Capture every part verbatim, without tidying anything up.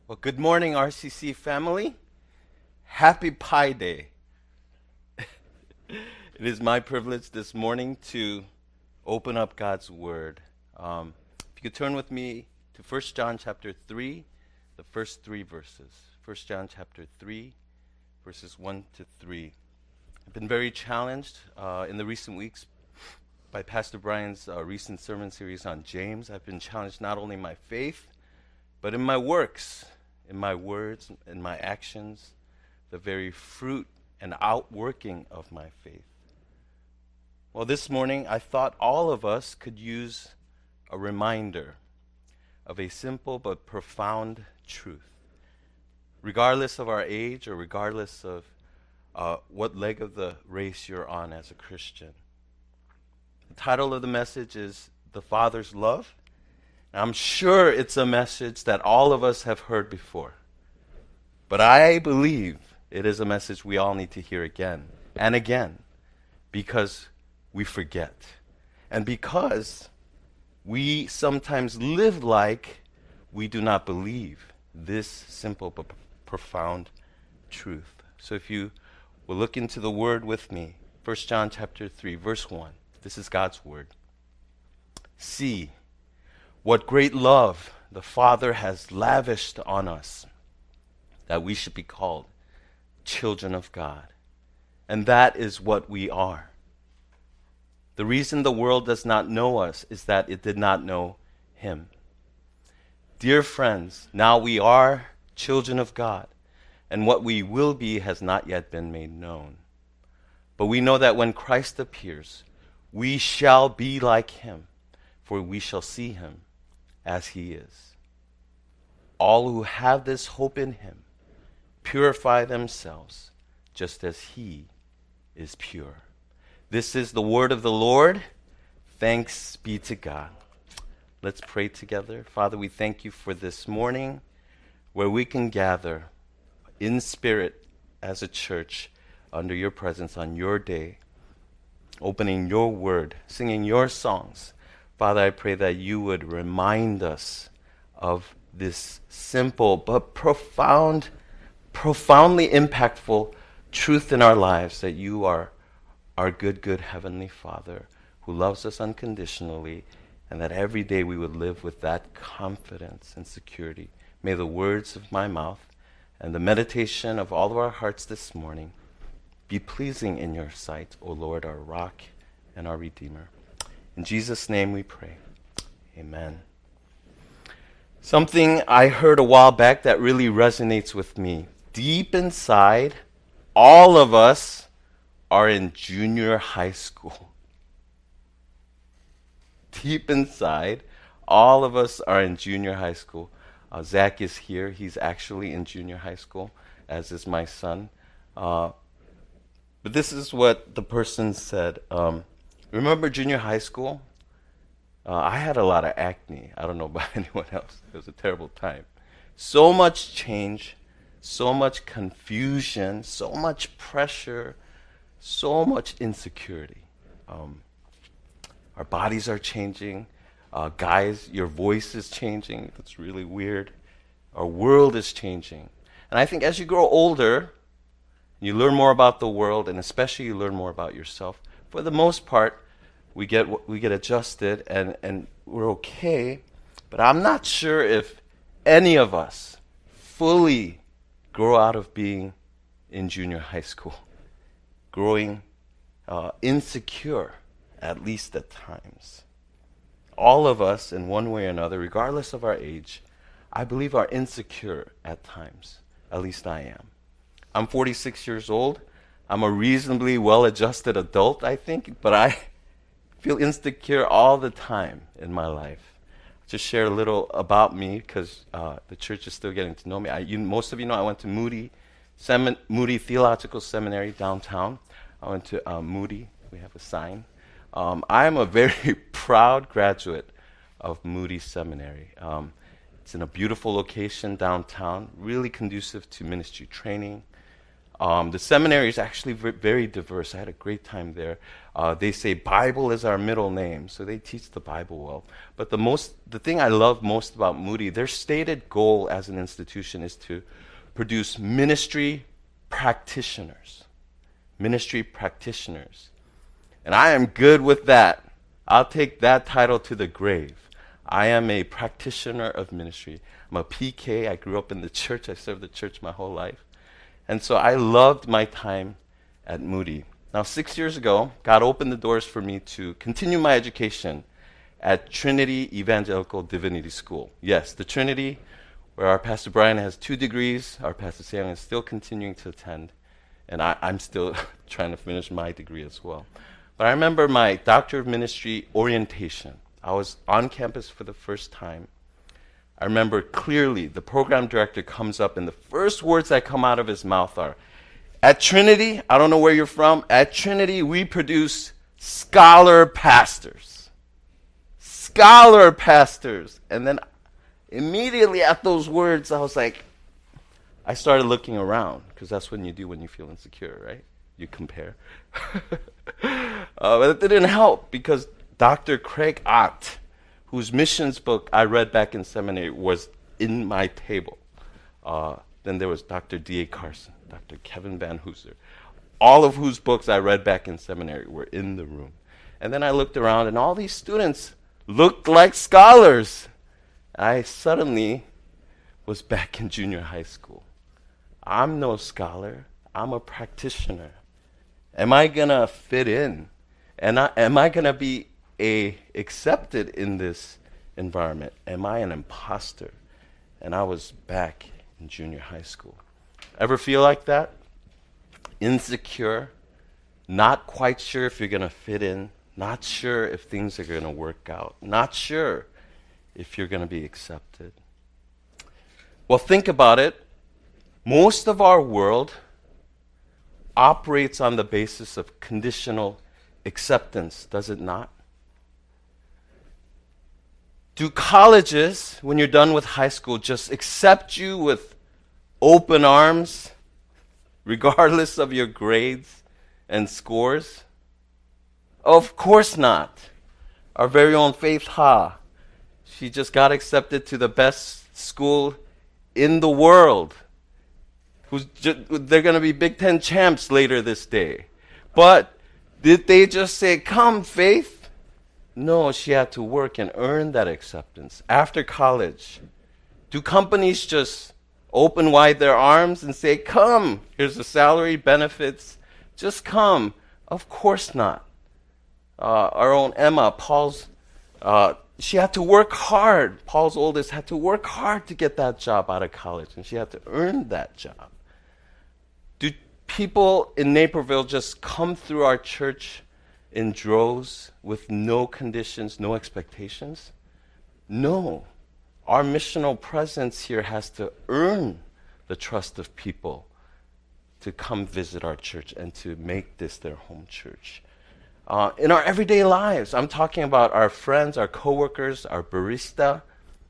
Well, good morning, R C C family. Happy Pi Day. It is my privilege this morning to open up God's Word. Um, if you could turn with me to First John chapter three, the first three verses. First John chapter three, verses one to three. I've been very challenged uh, in the recent weeks by Pastor Brian's uh, recent sermon series on James. I've been challenged not only in my faith, but in my works, in my words, in my actions, the very fruit and outworking of my faith. Well, this morning I thought all of us could use a reminder of a simple but profound truth. Regardless of our age or regardless of uh, what leg of the race you're on as a Christian. The title of the message is The Father's Love. I'm sure it's a message that all of us have heard before. But I believe it is a message we all need to hear again and again because we forget. And because we sometimes live like we do not believe this simple but profound truth. So if you will look into the Word with me, First John chapter three, verse one. This is God's Word. See what great love the Father has lavished on us, that we should be called children of God. And that is what we are. The reason the world does not know us is that it did not know Him. Dear friends, now we are children of God, and what we will be has not yet been made known. But we know that when Christ appears, we shall be like Him, for we shall see Him as He is. All who have this hope in Him purify themselves just as He is pure. This is the word of the Lord. Thanks be to God. Let's pray together. Father, we thank You for this morning where we can gather in spirit as a church under Your presence on Your day, opening Your word, singing Your songs. Father, I pray that You would remind us of this simple but profound, profoundly impactful truth in our lives, that You are our good, good Heavenly Father who loves us unconditionally, and that every day we would live with that confidence and security. May the words of my mouth and the meditation of all of our hearts this morning be pleasing in Your sight, O Lord, our rock and our Redeemer. In Jesus' name we pray. Amen. Something I heard a while back that really resonates with me. Deep inside, all of us are in junior high school. Deep inside, all of us are in junior high school. Uh, Zach is here. He's actually in junior high school, as is my son. Uh, but this is what the person said. Um, remember junior high school? Uh, I had a lot of acne. I don't know about anyone else. It was a terrible time. So much change, so much confusion, so much pressure, so much insecurity. Um, our bodies are changing. Uh, guys, your voice is changing. That's really weird. Our world is changing. And I think as you grow older, you learn more about the world, and especially you learn more about yourself. For the most part, we get we get adjusted, and, and we're okay. But I'm not sure if any of us fully grow out of being in junior high school, growing uh, insecure, at least at times. All of us, in one way or another, regardless of our age, I believe are insecure at times. At least I am. I'm forty-six years old. I'm a reasonably well-adjusted adult, I think, but I feel insecure all the time in my life. Just share a little about me, because uh, the church is still getting to know me. I, you, most of you know I went to Moody, Semin- Moody Theological Seminary downtown. I went to uh, Moody. We have a sign. Um, I'm a very proud graduate of Moody Seminary. Um, it's in a beautiful location downtown, really conducive to ministry training. Um, the seminary is actually v- very diverse. I had a great time there. Uh, they say Bible is our middle name, so they teach the Bible well. But the most, the thing I love most about Moody, their stated goal as an institution is to produce ministry practitioners. Ministry practitioners. And I am good with that. I'll take that title to the grave. I am a practitioner of ministry. I'm a P K. I grew up in the church. I served the church my whole life. And so I loved my time at Moody. Now, six years ago, God opened the doors for me to continue my education at Trinity Evangelical Divinity School. Yes, the Trinity, where our Pastor Brian has two degrees, our Pastor Sam is still continuing to attend, and I, I'm still trying to finish my degree as well. But I remember my Doctor of Ministry orientation. I was on campus for the first time. I remember clearly the program director comes up, and the first words that come out of his mouth are, at Trinity, I don't know where you're from, at Trinity we produce scholar pastors. Scholar pastors. And then immediately at those words, I was like, I started looking around, because that's what you do when you feel insecure, right? You compare. uh, but it didn't help, because Doctor Craig Ott, whose missions book I read back in seminary, was in my table. Uh, then there was Doctor D A Carson, Doctor Kevin Van Hooser, all of whose books I read back in seminary were in the room. And then I looked around, and all these students looked like scholars. I suddenly was back in junior high school. I'm no scholar. I'm a practitioner. Am I going to fit in? And I, am I going to be a accepted in this environment? Am I an imposter? And I was back in junior high school. Ever feel like that? Insecure, not quite sure if you're going to fit in, not sure if things are going to work out, not sure if you're going to be accepted. Well, think about it. Most of our world operates on the basis of conditional acceptance, does it not? Do colleges, when you're done with high school, just accept you with open arms, regardless of your grades and scores? Of course not. Our very own Faith Ha, she just got accepted to the best school in the world. Who's ju- they're going to be Big Ten champs later this day. But did they just say, come, Faith? No, she had to work and earn that acceptance. After college, do companies just open wide their arms and say, come, here's the salary, benefits, just come? Of course not. Uh, our own Emma, Paul's, uh, she had to work hard. Paul's oldest had to work hard to get that job out of college, and she had to earn that job. Do people in Naperville just come through our church in droves with no conditions, no expectations? No. Our missional presence here has to earn the trust of people to come visit our church and to make this their home church. Uh, in our everyday lives, I'm talking about our friends, our coworkers, our barista.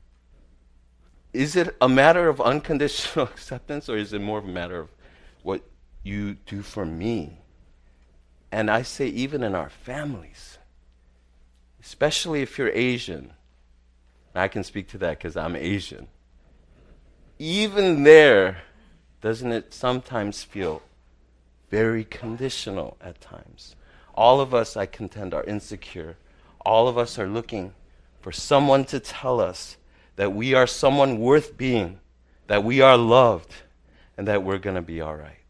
Is it a matter of unconditional acceptance, or is it more of a matter of what you do for me? And I say even in our families, especially if you're Asian, I can speak to that because I'm Asian. Even there, doesn't it sometimes feel very conditional at times? All of us, I contend, are insecure. All of us are looking for someone to tell us that we are someone worth being, that we are loved, and that we're going to be all right.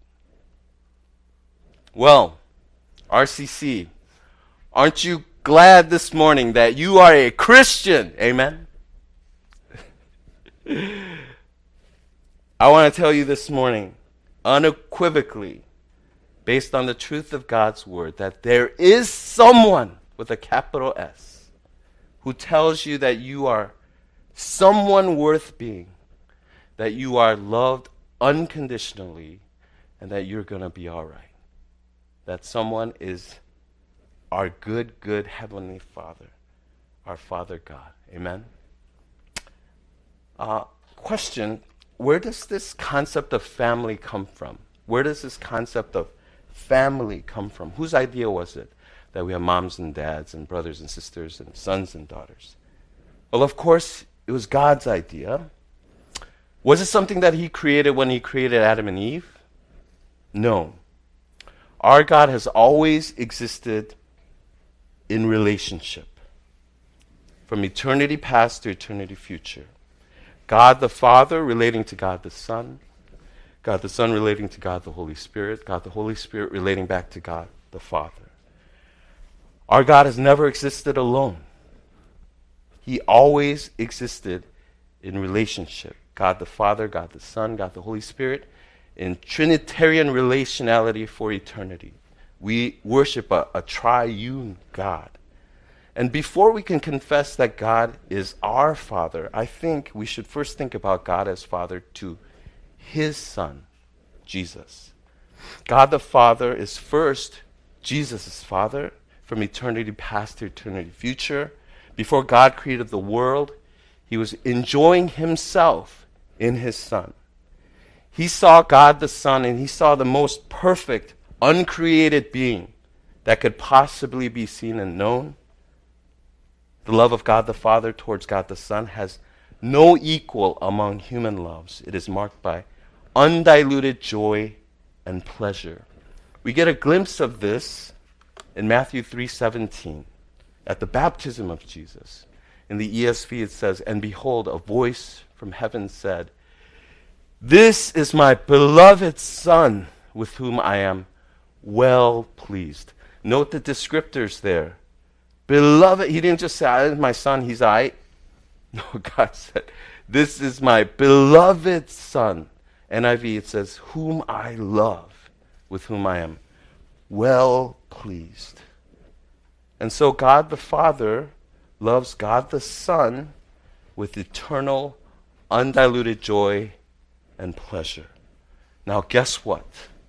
Well, R C C, aren't you glad this morning that you are a Christian? Amen? I want to tell you this morning, unequivocally, based on the truth of God's word, that there is someone with a capital S who tells you that you are someone worth being, that you are loved unconditionally, and that you're going to be all right. That someone is our good, good Heavenly Father, our Father God. Amen? Uh, question, where does this concept of family come from? Where does this concept of family come from? Whose idea was it that we have moms and dads and brothers and sisters and sons and daughters? Well, of course, it was God's idea. Was it something that he created when he created Adam and Eve? No. Our God has always existed in relationship, from eternity past to eternity future. God the Father relating to God the Son, God the Son relating to God the Holy Spirit, God the Holy Spirit relating back to God the Father. Our God has never existed alone. He always existed in relationship. God the Father, God the Son, God the Holy Spirit, in Trinitarian relationality for eternity. We worship a, a triune God. And before we can confess that God is our Father, I think we should first think about God as Father to his Son, Jesus. God the Father is first Jesus' Father from eternity past to eternity future. Before God created the world, he was enjoying himself in his Son. He saw God the Son, and he saw the most perfect, uncreated being that could possibly be seen and known. The love of God the Father towards God the Son has no equal among human loves. It is marked by undiluted joy and pleasure. We get a glimpse of this in Matthew three seventeen, at the baptism of Jesus. In the E S V it says, "And behold, a voice from heaven said, 'This is my beloved Son, with whom I am well pleased.'" Note the descriptors there. Beloved, he didn't just say, "I my son, he's I." No, God said, "This is my beloved Son." N I V, it says, "Whom I love, with whom I am well pleased." And so God the Father loves God the Son with eternal, undiluted joy and pleasure. Now, guess what?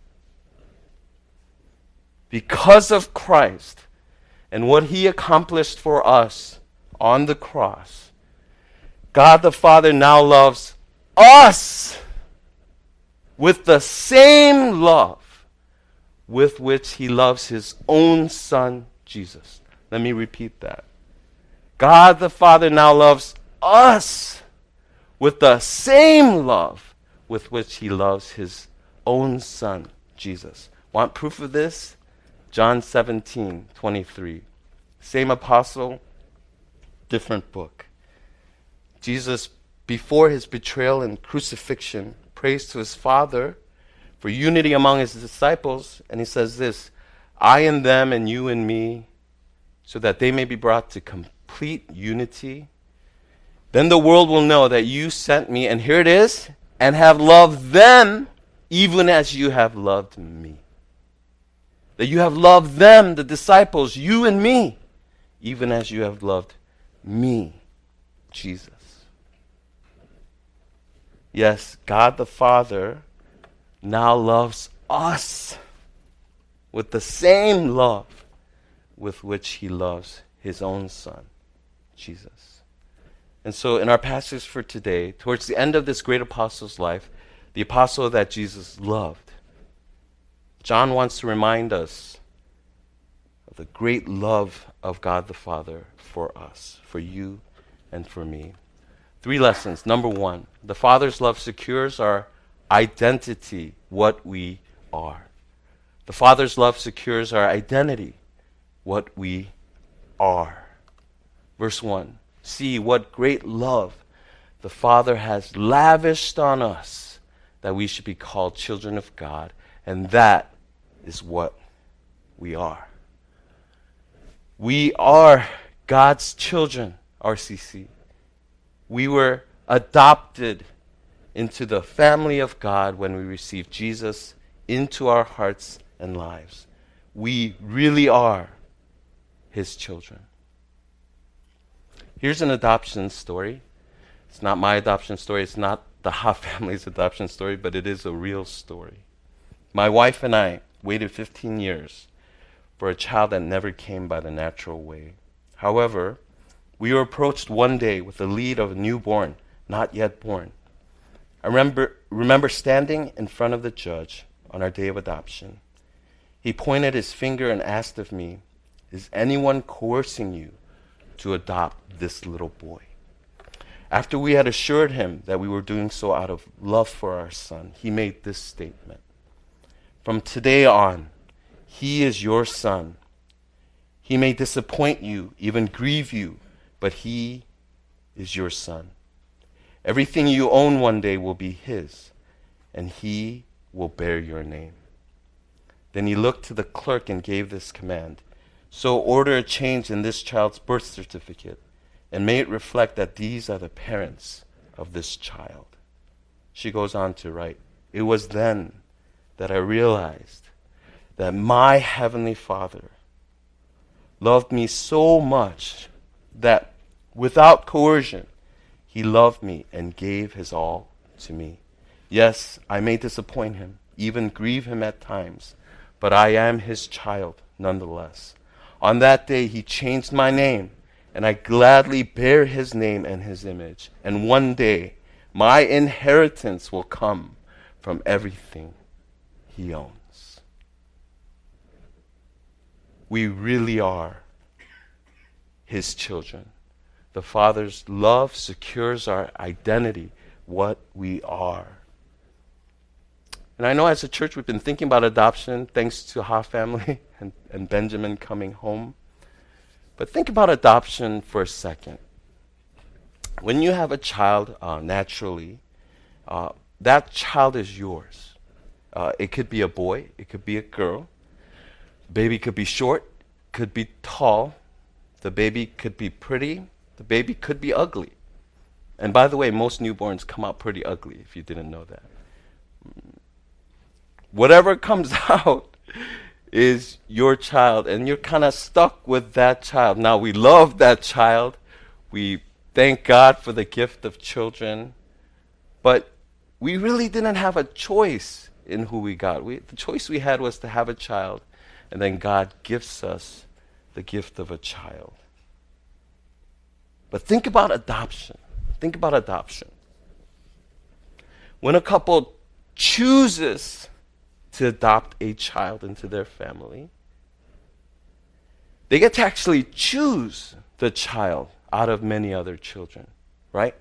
Because of Christ and what he accomplished for us on the cross, God the Father now loves us with the same love with which he loves his own Son, Jesus. Let me repeat that. God the Father now loves us with the same love with which he loves his own Son, Jesus. Want proof of this? John seventeen twenty-three. Same apostle, different book. Jesus, before his betrayal and crucifixion, prays to his Father for unity among his disciples, and he says this, "I in them and you in me, so that they may be brought to complete unity. Then the world will know that you sent me," and here it is, "and have loved them even as you have loved me." That you have loved them, the disciples, you and me, even as you have loved me, Jesus. Yes, God the Father now loves us with the same love with which he loves his own Son, Jesus. And so in our passage for today, towards the end of this great apostle's life, the apostle that Jesus loved, John wants to remind us of the great love of God the Father for us, for you and for me. Three lessons. Number one, the Father's love secures our identity, what we are. The Father's love secures our identity, what we are. Verse one, "See what great love the Father has lavished on us, that we should be called children of God," and that is what we are. We are God's children, R C C. We were adopted into the family of God when we received Jesus into our hearts and lives. We really are his children. Here's an adoption story. It's not my adoption story. It's not the Ha family's adoption story, but it is a real story. My wife and I waited fifteen years for a child that never came by the natural way. However, we were approached one day with the lead of a newborn, not yet born. I remember, remember standing in front of the judge, on our day of adoption. He pointed his finger and asked of me, "Is anyone coercing you to adopt this little boy?" After we had assured him that we were doing so out of love for our son, he made this statement: "From today on, he is your son. He may disappoint you, even grieve you, but he is your son. Everything you own one day will be his, and he will bear your name." Then he looked to the clerk and gave this command: "So order a change in this child's birth certificate, and may it reflect that these are the parents of this child." She goes on to write, "It was then that I realized that my Heavenly Father loved me so much that without coercion, he loved me and gave his all to me. Yes, I may disappoint him, even grieve him at times, but I am his child nonetheless. On that day, he changed my name, and I gladly bear his name and his image. And one day, my inheritance will come from everything he owns." We really are his children. The Father's love secures our identity, what we are. And I know as a church we've been thinking about adoption thanks to Ha family and, and Benjamin coming home. But think about adoption for a second. When you have a child uh, naturally, uh, that child is yours. Uh, it could be a boy, it could be a girl. The baby could be short, could be tall. The baby could be pretty. The baby could be ugly. And by the way, most newborns come out pretty ugly, if you didn't know that. Whatever comes out is your child, and you're kind of stuck with that child. Now, we love that child. We thank God for the gift of children. But we really didn't have a choice in who we got. We, the choice we had was to have a child, and then God gives us the gift of a child. But think about adoption. Think about adoption. When a couple chooses to adopt a child into their family, they get to actually choose the child out of many other children, right?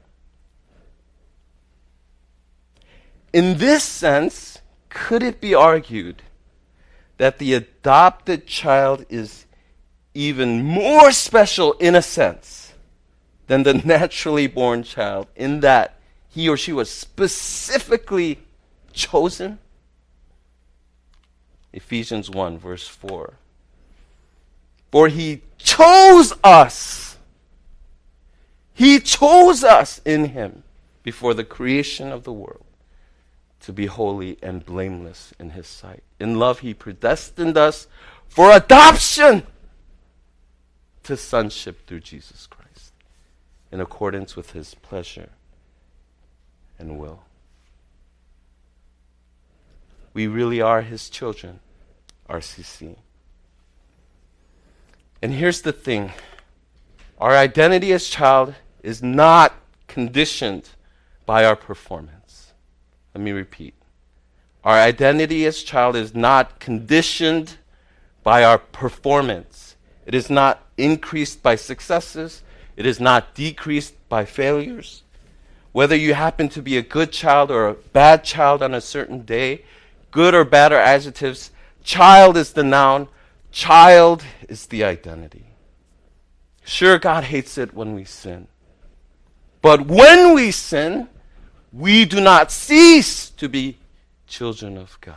In this sense, could it be argued that the adopted child is even more special in a sense than the naturally born child, in that he or she was specifically chosen? Ephesians one, verse four. "For he chose us. He chose us in him before the creation of the world to be holy and blameless in his sight. In love, he predestined us for adoption to sonship through Jesus Christ, in accordance with his pleasure and will." We really are his children, R C C. And here's the thing. Our identity as child is not conditioned by our performance. Let me repeat. Our identity as child is not conditioned by our performance. It is not increased by successes. It is not decreased by failures. Whether you happen to be a good child or a bad child on a certain day, good or bad are adjectives. Child is the noun. Child is the identity. Sure, God hates it when we sin. But when we sin, we do not cease to be children of God.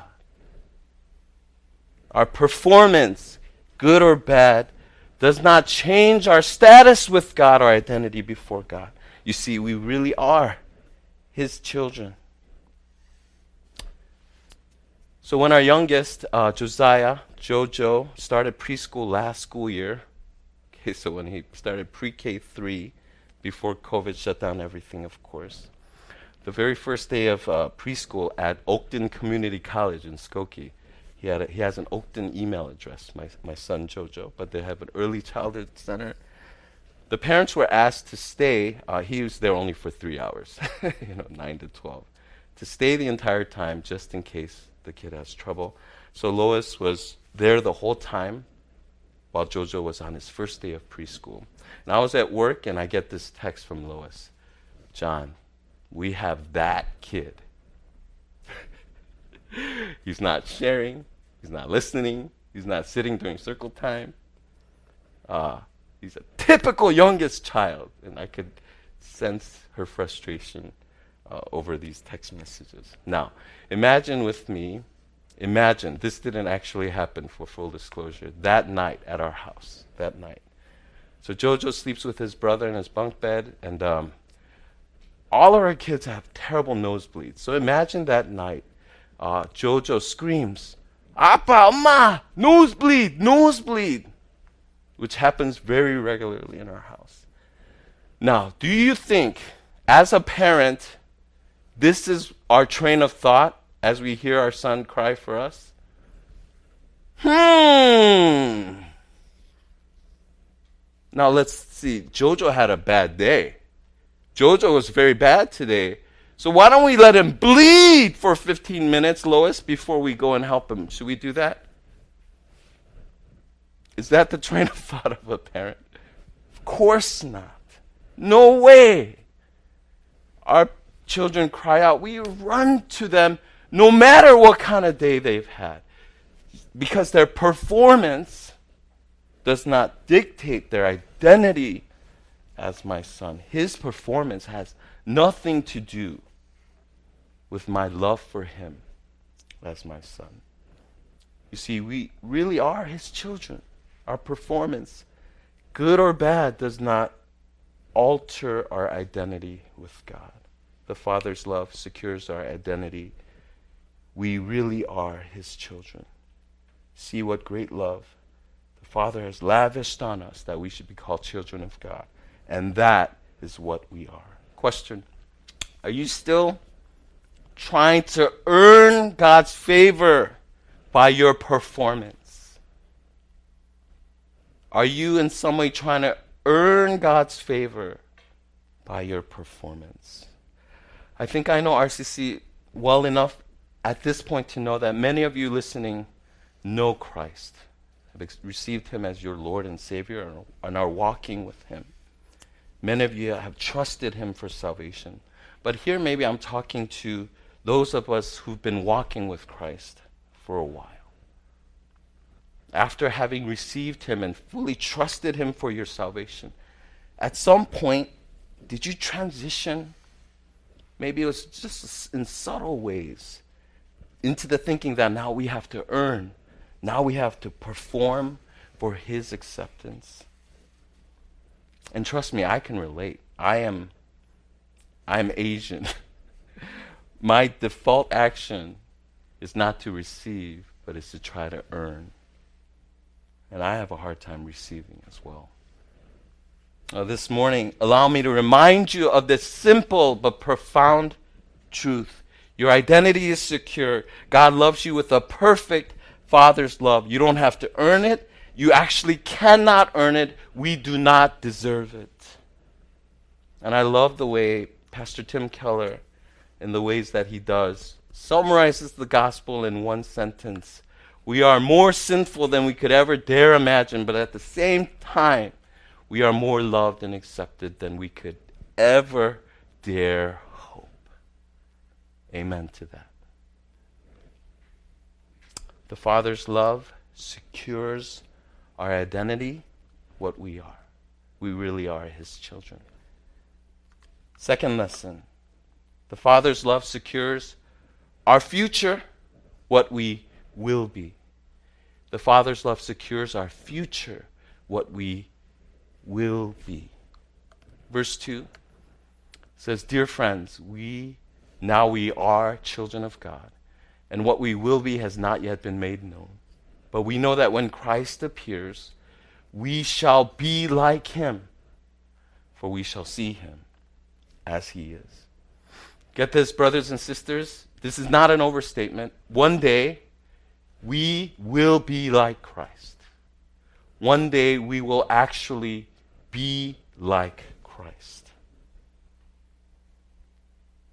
Our performance, good or bad, does not change our status with God, our identity before God. You see, we really are his children. So when our youngest, uh, Josiah, Jojo, started preschool last school year, okay, so when he started pre-K three, before COVID shut down everything, of course, the very first day of uh, preschool at Oakton Community College in Skokie, he had a, he has an Oakton email address, my, my son Jojo, but they have an early childhood center. The parents were asked to stay. Uh, he was there only for three hours, you know, nine to twelve. to stay the entire time just in case the kid has trouble. So Lois was there the whole time while Jojo was on his first day of preschool. And I was at work and I get this text from Lois. John, we have that kid. He's not sharing. He's not listening. He's not sitting during circle time. Uh, he's a typical youngest child. And I could sense her frustration uh, over these text messages. Now, imagine with me, imagine, this didn't actually happen for full disclosure, that night at our house, that night. So Jojo sleeps with his brother in his bunk bed, and um, all of our kids have terrible nosebleeds. So imagine that night, uh, Jojo screams, Appa, Ma, nosebleed, nosebleed, which happens very regularly in our house. Now, do you think, as a parent, this is our train of thought as we hear our son cry for us? Hmm. Now let's see. Jojo had a bad day. Jojo was very bad today. So why don't we let him bleed for fifteen minutes, Lois, before we go and help him? Should we do that? Is that the train of thought of a parent? Of course not. No way. Our children cry out. We run to them no matter what kind of day they've had, because their performance does not dictate their identity as my son. His performance has nothing to do with my love for him as my son. You see, we really are his children. Our performance, good or bad, does not alter our identity with God. The Father's love secures our identity. We really are his children. See what great love the Father has lavished on us that we should be called children of God. And that is what we are. Question: are you still trying to earn God's favor by your performance? Are you in some way trying to earn God's favor by your performance? I think I know R C C well enough at this point to know that many of you listening know Christ, have ex- received him as your Lord and Savior, and are walking with him. Many of you have trusted him for salvation. But here maybe I'm talking to those of us who've been walking with Christ for a while. After having received him and fully trusted him for your salvation, at some point, did you transition? Maybe it was just in subtle ways into the thinking that now we have to earn, now we have to perform for his acceptance. And trust me, I can relate. I am, I am Asian. My default action is not to receive, but is to try to earn. And I have a hard time receiving as well. Uh, this morning, allow me to remind you of this simple but profound truth. Your identity is secure. God loves you with a perfect Father's love. You don't have to earn it. You actually cannot earn it. We do not deserve it. And I love the way Pastor Tim Keller, in the ways that he does, summarizes the gospel in one sentence. We are more sinful than we could ever dare imagine, but at the same time, we are more loved and accepted than we could ever dare hope. Amen to that. The Father's love secures our identity, what we are. We really are his children. Second lesson, the Father's love secures our future, what we will be. The Father's love secures our future, what we will be. Verse two says, "Dear friends, we now we are children of God, and what we will be has not yet been made known. But we know that when Christ appears, we shall be like him, for we shall see him as he is." Get this, brothers and sisters, this is not an overstatement. One day, we will be like Christ. One day, we will actually be like Christ.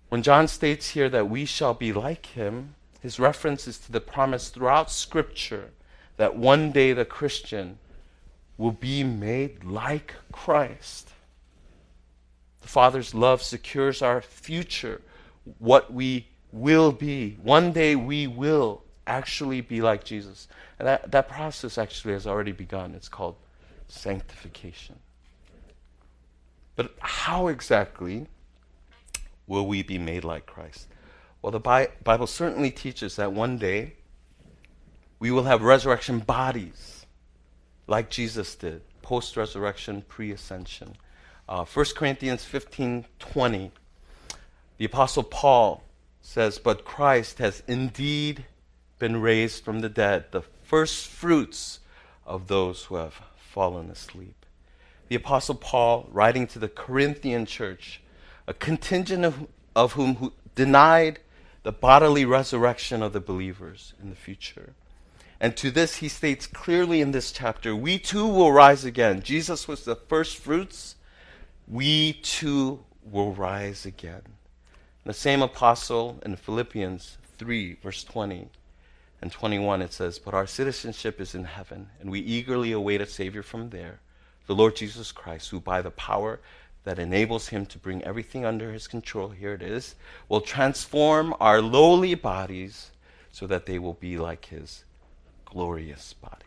When John states here that we shall be like him, his reference is to the promise throughout Scripture that one day the Christian will be made like Christ. The Father's love secures our future, what we will be. One day we will actually be like Jesus. And that, that process actually has already begun. It's called sanctification. But how exactly will we be made like Christ? Well, the Bi- Bible certainly teaches that one day we will have resurrection bodies like Jesus did, post-resurrection, pre-ascension. Uh, First Corinthians fifteen twenty, the Apostle Paul says, "But Christ has indeed been raised from the dead, the first fruits of those who have fallen asleep." The Apostle Paul, writing to the Corinthian church, a contingent of, of whom who denied the bodily resurrection of the believers in the future. And to this he states clearly in this chapter, we too will rise again. Jesus was the first fruits. We too will rise again. The same apostle in Philippians three, verse twenty and twenty-one, it says, "But our citizenship is in heaven, and we eagerly await a Savior from there, the Lord Jesus Christ, who by the power that enables him to bring everything under his control," here it is, "will transform our lowly bodies so that they will be like his glorious body."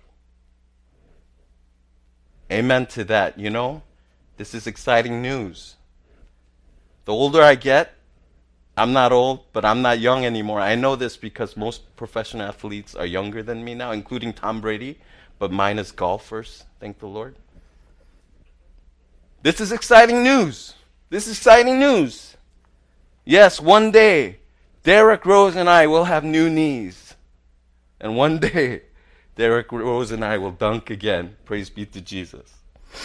Amen to that. You know, this is exciting news. The older I get, I'm not old, but I'm not young anymore. I know this because most professional athletes are younger than me now, including Tom Brady, but mine is golfers, thank the Lord. This is exciting news. This is exciting news. Yes, one day, Derrick Rose and I will have new knees. And one day, Derrick Rose and I will dunk again. Praise be to Jesus.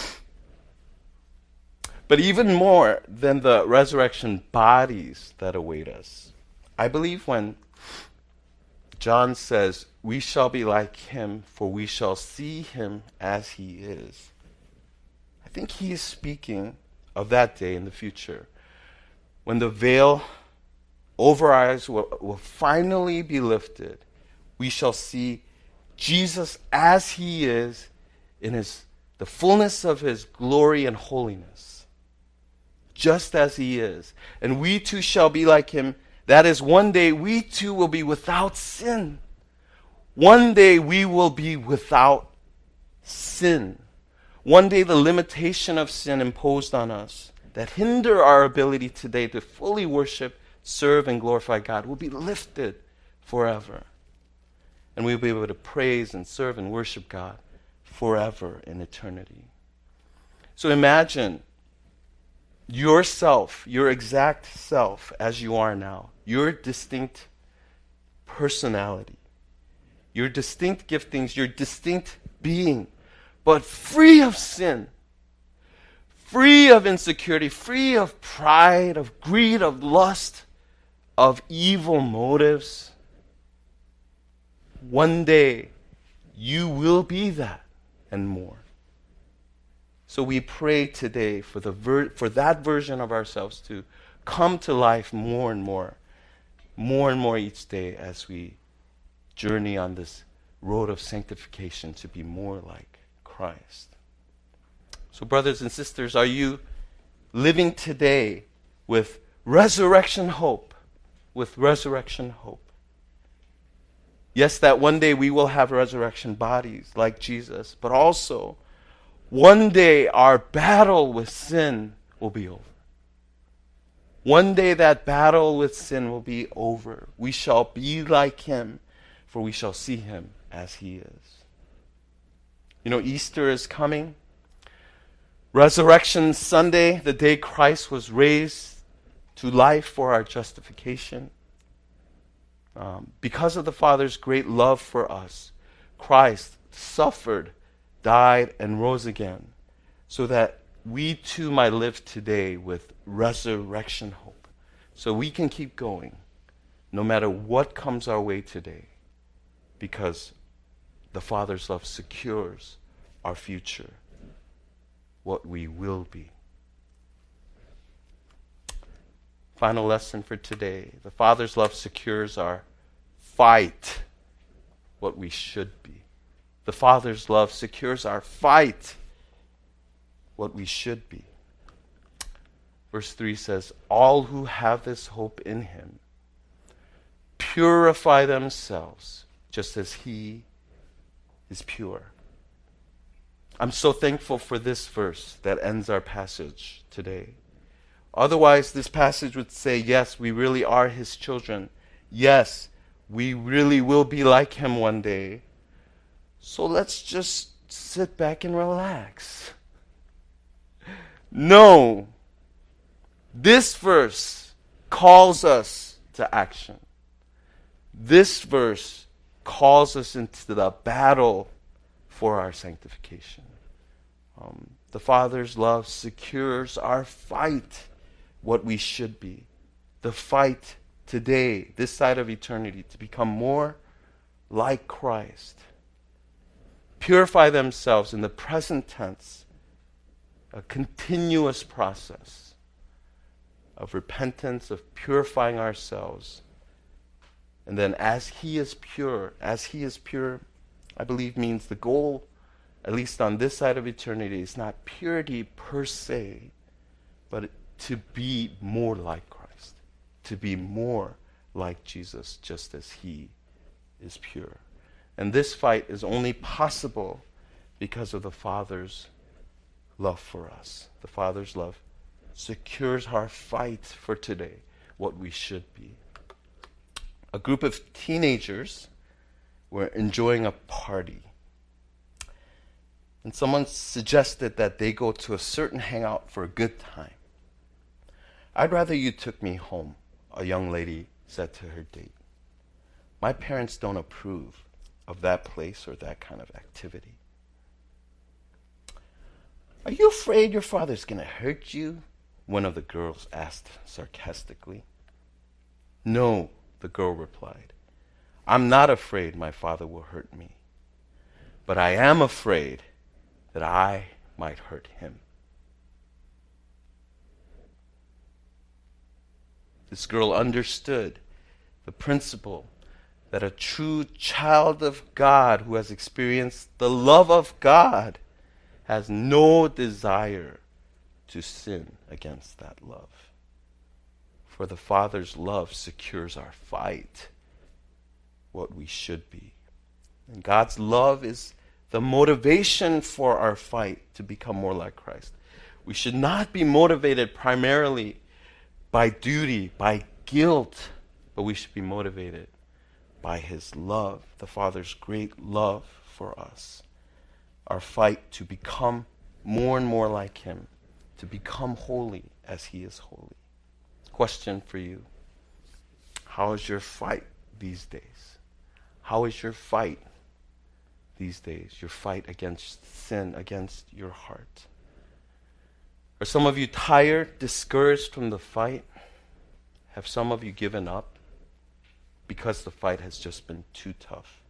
But even more than the resurrection bodies that await us, I believe when John says, "We shall be like him, for we shall see him as he is," I think he is speaking of that day in the future when the veil over our eyes will, will finally be lifted. We shall see Jesus as he is in his the fullness of his glory and holiness, just as he is. And we too shall be like him. That is, one day we too will be without sin. One day we will be without sin. One day the limitation of sin imposed on us that hinder our ability today to fully worship, serve, and glorify God will be lifted forever. And we'll be able to praise and serve and worship God forever in eternity. So imagine yourself, your exact self as you are now, your distinct personality, your distinct giftings, your distinct being, but free of sin, free of insecurity, free of pride, of greed, of lust, of evil motives. One day, you will be that and more. So we pray today for the ver- for that version of ourselves to come to life more and more, more and more each day as we journey on this road of sanctification to be more like Christ. So brothers and sisters, are you living today with resurrection hope? With resurrection hope. Yes, that one day we will have resurrection bodies like Jesus, but also one day our battle with sin will be over. One day that battle with sin will be over. We shall be like him, for we shall see him as he is. You know, Easter is coming. Resurrection Sunday, the day Christ was raised to life for our justification. Um, because of the Father's great love for us, Christ suffered, died, and rose again, so that we too might live today with resurrection hope. So we can keep going, no matter what comes our way today, because the Father's love secures our future, what we will be. Final lesson for today. The Father's love secures our fight, what we should be. The Father's love secures our fight, what we should be. Verse three says, all who have this hope in him purify themselves just as he is pure. I'm so thankful for this verse that ends our passage today. Otherwise, this passage would say, yes, we really are his children. Yes, we really will be like him one day. So let's just sit back and relax. No. This verse calls us to action. This verse calls us into the battle for our sanctification. Um, the Father's love secures our fight, what we should be. The fight today, this side of eternity, to become more like Christ. Purify themselves in the present tense, a continuous process of repentance, of purifying ourselves. And then as he is pure, as he is pure, I believe means the goal, at least on this side of eternity, is not purity per se, but to be more like Christ, to be more like Jesus, just as he is pure. And this fight is only possible because of the Father's love for us. The Father's love secures our fight for today, what we should be. A group of teenagers were enjoying a party. And someone suggested that they go to a certain hangout for a good time. I'd rather you took me home, a young lady said to her date. My parents don't approve of that place or that kind of activity. Are you afraid your father's going to hurt you? One of the girls asked sarcastically. No, the girl replied. I'm not afraid my father will hurt me, but I am afraid that I might hurt him. This girl understood the principle that a true child of God who has experienced the love of God has no desire to sin against that love. For the Father's love secures our fight, what we should be. And God's love is the motivation for our fight to become more like Christ. We should not be motivated primarily by duty, by guilt, but we should be motivated by his love, the Father's great love for us. Our fight to become more and more like him, to become holy as he is holy. Question for you. How is your fight these days? How is your fight these days? Your fight against sin, against your heart? Are some of you tired, discouraged from the fight? Have some of you given up because the fight has just been too tough?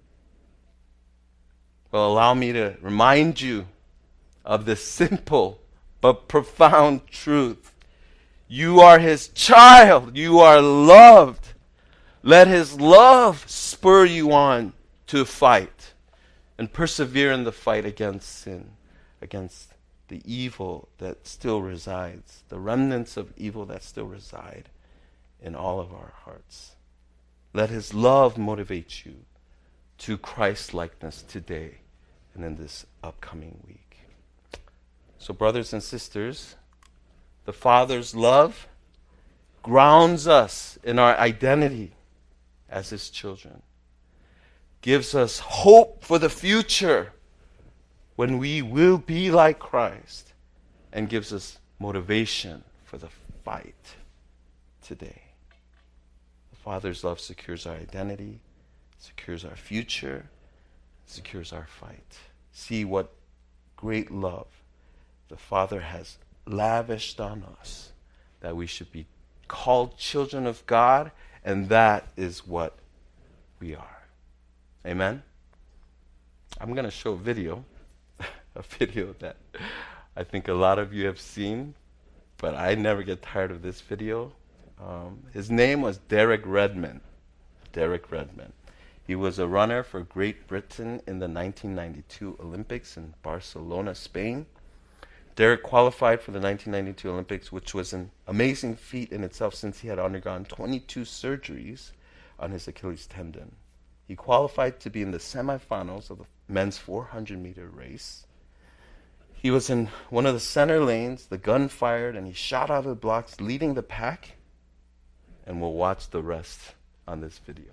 Well, allow me to remind you of this simple but profound truth. You are his child. You are loved. Let his love spur you on to fight and persevere in the fight against sin, against the evil that still resides, the remnants of evil that still reside in all of our hearts. Let his love motivate you to Christ-likeness today and in this upcoming week. So, brothers and sisters, the Father's love grounds us in our identity as his children, gives us hope for the future when we will be like Christ, and gives us motivation for the fight today. The Father's love secures our identity, secures our future, secures our fight. See what great love the Father has lavished on us, that we should be called children of God, and that is what we are. Amen? I'm going to show a video, a video that I think a lot of you have seen, but I never get tired of this video. Um, his name was Derek Redmond. Derek Redmond. He was a runner for Great Britain in the nineteen ninety-two Olympics in Barcelona, Spain. Derek qualified for the nineteen ninety-two Olympics, which was an amazing feat in itself since he had undergone twenty-two surgeries on his Achilles tendon. He qualified to be in the semifinals of the men's four hundred meter race. He was in one of the center lanes, the gun fired, and he shot out of the blocks, leading the pack. And we'll watch the rest on this video.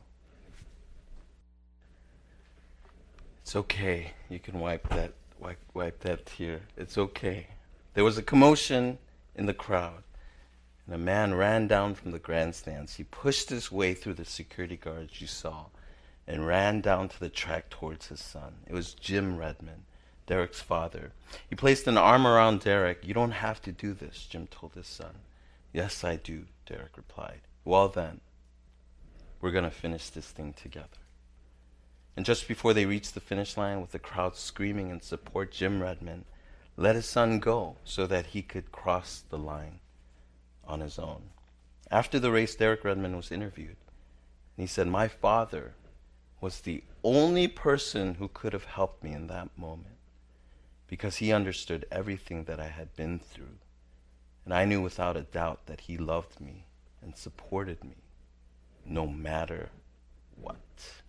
It's okay. You can wipe that, wipe, wipe that tear. It's okay. There was a commotion in the crowd, and a man ran down from the grandstands. He pushed his way through the security guards you saw and ran down to the track towards his son. It was Jim Redmond, Derek's father. He placed an arm around Derek. "You don't have to do this," Jim told his son. "Yes, I do," Derek replied. "Well then, we're going to finish this thing together." And just before they reached the finish line, with the crowd screaming in support, Jim Redmond let his son go so that he could cross the line on his own. After the race, Derek Redmond was interviewed, and he said, "My father was the only person who could have helped me in that moment because he understood everything that I had been through, and I knew without a doubt that he loved me and supported me no matter what."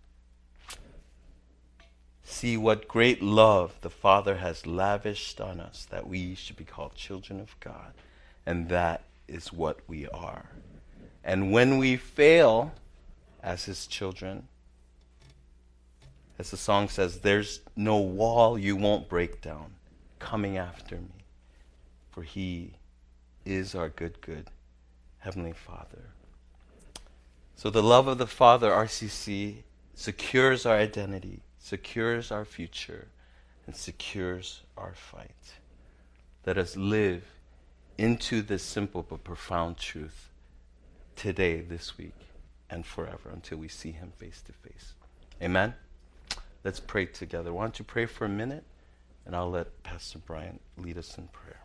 See what great love the Father has lavished on us, that we should be called children of God. And that is what we are. And when we fail as his children, as the song says, there's no wall you won't break down coming after me. For he is our good, good Heavenly Father. So the love of the Father, R C C, secures our identity, secures our future, and secures our fight. Let us live into this simple but profound truth today, this week, and forever until we see him face to face. Amen? Let's pray together. Why don't you pray for a minute, and I'll let Pastor Brian lead us in prayer.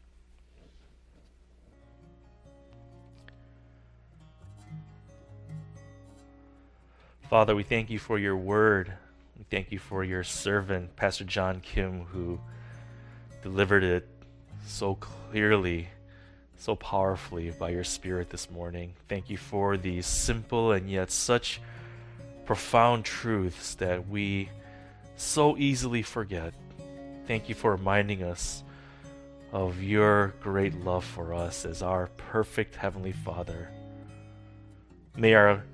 Father, we thank you for your word. We thank you for your servant, Pastor John Kim, who delivered it so clearly, so powerfully by your Spirit this morning. Thank you for these simple and yet such profound truths that we so easily forget. Thank you for reminding us of your great love for us as our perfect Heavenly Father. May our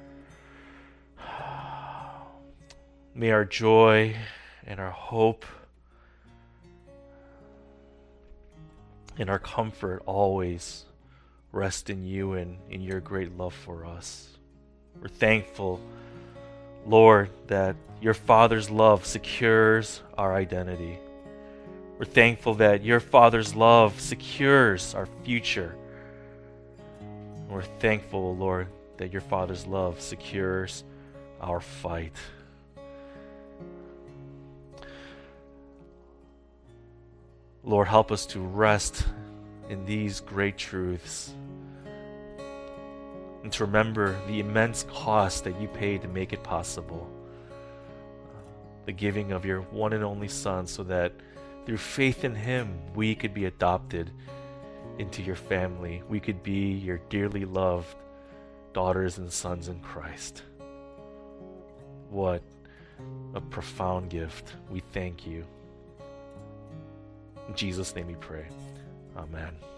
May our joy and our hope and our comfort always rest in you and in your great love for us. We're thankful, Lord, that your Father's love secures our identity. We're thankful that your Father's love secures our future. We're thankful, Lord, that your Father's love secures our fight. Lord, help us to rest in these great truths and to remember the immense cost that you paid to make it possible. The giving of your one and only Son, so that through faith in him, we could be adopted into your family. We could be your dearly loved daughters and sons in Christ. What a profound gift. We thank you. In Jesus' name we pray. Amen.